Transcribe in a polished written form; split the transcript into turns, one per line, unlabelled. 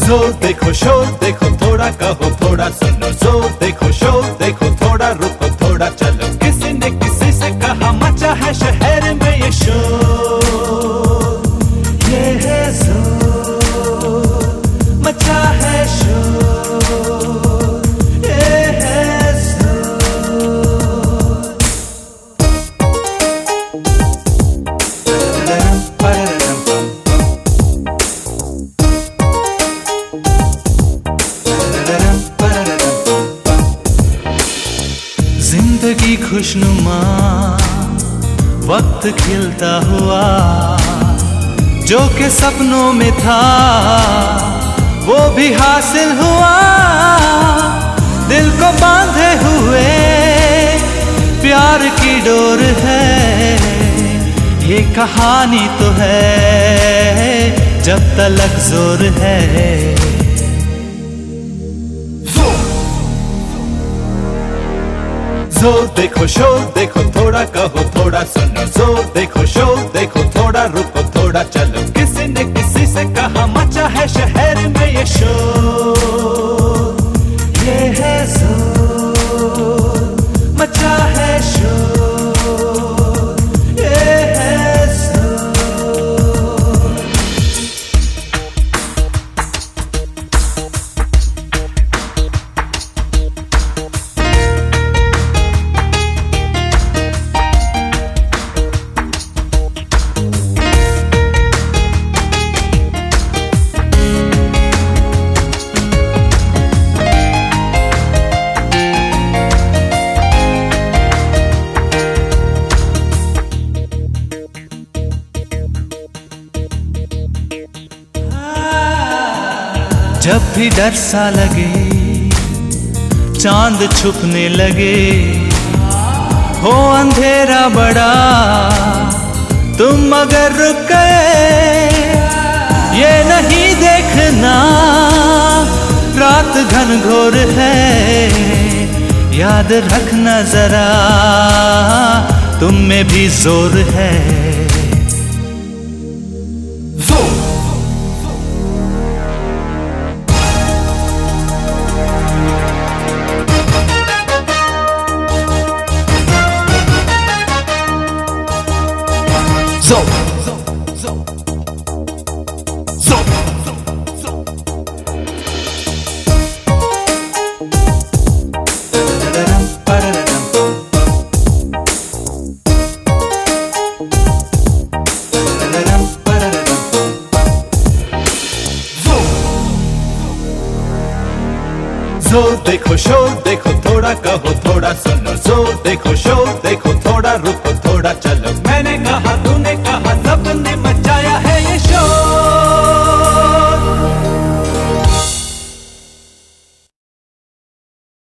जोर देखो शोर देखो थोड़ा कहो थोड़ा सुनो जोर देखो शोर देखो थोड़ा रुको थोड़ा चलो किसी ने किसी से कहा मचा है शहर में ये शोर ये है जोर मचा है शोर ये है जोर।
जिंदगी खुशनुमा वक्त खिलता हुआ जो कि सपनों में था वो भी हासिल हुआ। दिल को बांधे हुए प्यार की डोर है ये कहानी तो है जब तलक जोर है।
जोर देखो शोर देखो थोड़ा कहो थोड़ा सुनो जोर देखो शोर देखो थोड़ा रुको थोड़ा चलो किसी ने किसी से कहा मचा है शहर में ये शोर ये है जोर मचा है शोर ये है जोर।
जब भी डर सा लगे चांद छुपने लगे हो अंधेरा बड़ा तुम मगर रुक गए ये नहीं देखना रात घनघोर है याद रखना जरा तुम में भी जोर है।
जोर देखो शोर देखो थोड़ा कहो थोड़ा सुनो जोर देखो शोर देखो थोड़ा रुको थोड़ा चलो मैंने